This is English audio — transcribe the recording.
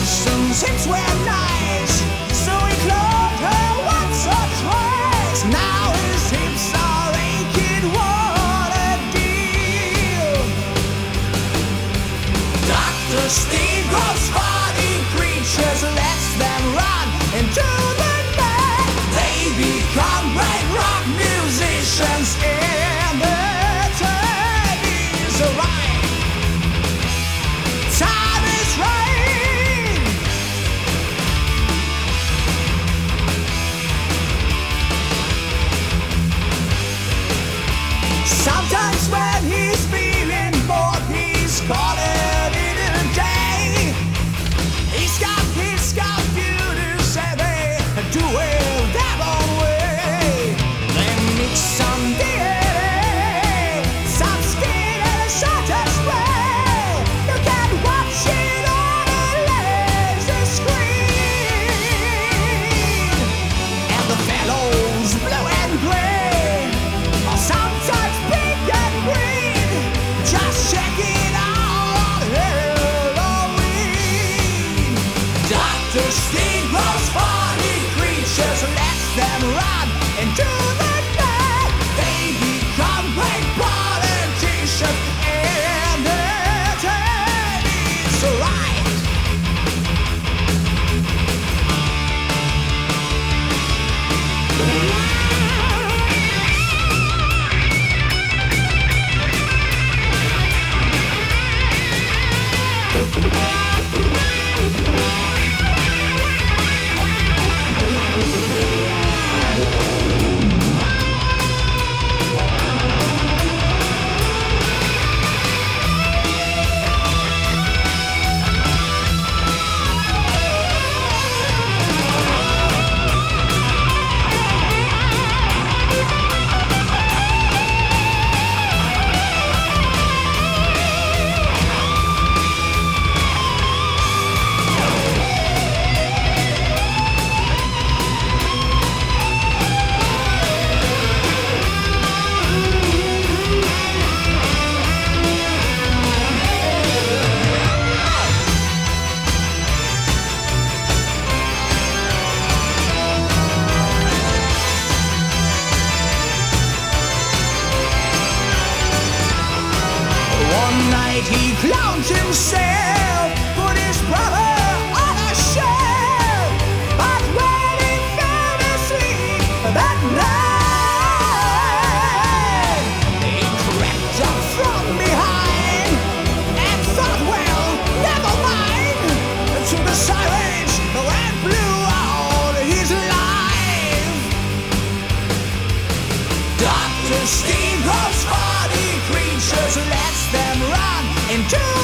Hips were nice, so he cloned her once or twice. Now his hips are aching, what a deal. Dr. Steve grows funny creatures, lets them run into the night. They become great rock musicians in the turnies. Right, time is right. Sometimes when he's feeling bored, he's calling it a day. He's got his computers and they do it their own way. They mix some DNA, some skin and a shutter spray. You can watch it on a laser screen. And the fellows blue and gray, or sometimes pink and green. Just check it out on Halloween. Dr. Steve grows funny creatures, lets them run into the night. They become great politicians and attorneys. Right. One night he clowned himself, put his brother on a shelf. But when he fell asleep that night, he crept up from behind and thought, well, never mind. To the sirens and blew out his life. Dr. Steve grows funny creatures, lets them run into